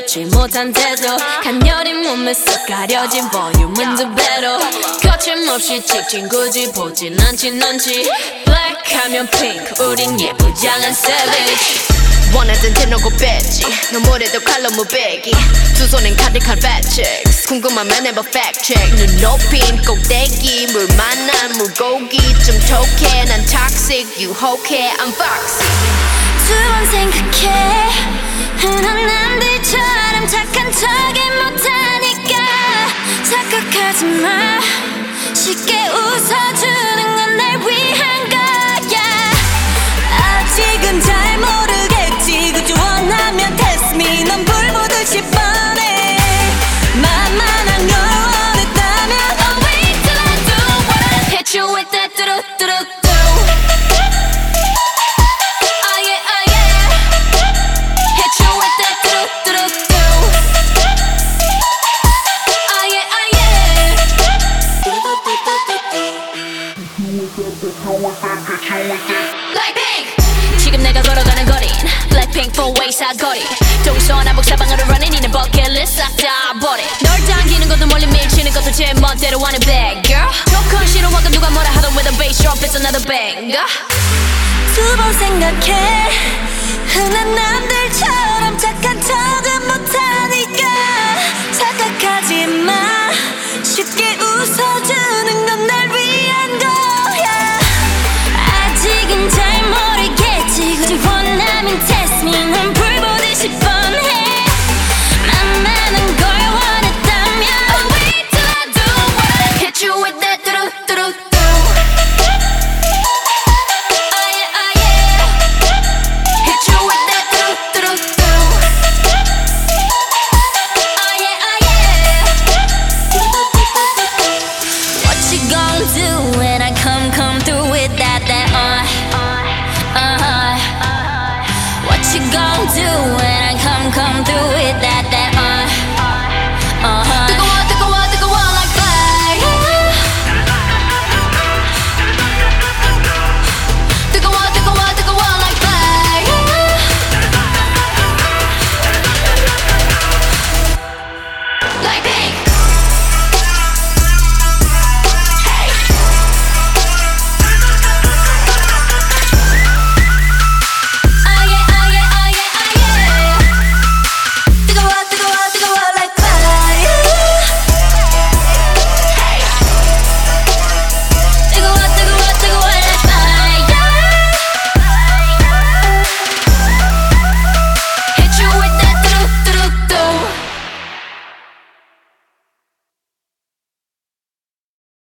좋지 못한 태도 간녀린 몸에 쏙 가려진 볼륨은 두 배로 거침없이 찍힌 굳이 보진 않지 넌지 Black 하면 pink 우린 예쁘장한 savage 원하던 대놓고 뺐지 너무래도 칼로 무배기 두 손엔 가득한 fat chicks 궁금하면 never fact check 눈 높인 꼭대기 물 만난 물고기 좀 톡해 난 toxic 유혹해 I'm foxy 두 번 생각해 흔한 남들처럼 착한 척이 못하니까 착각하지 마 쉽게 웃어주는 건 날 위한 거야 아직은 잘 모르겠지 그저 원하면 test me 넌 불 보듯이 뻔해 만만한 걸 원했다면 Oh wait till I do what I hit you with that 뚜루뚜루뚜 지금 내가 걸어가는 거린 Blackpink four-way 사거리 동서남북 사방으로 running 이는 버킷리스트 싹 다 버려 널 당기는 것도 멀리 밀치는 것도 제 멋대로 하는 bad girl 조건 싫어하고 누가 뭐라 하던 with a bass drop it's another banger 두 번 생각해 흔한 남들처럼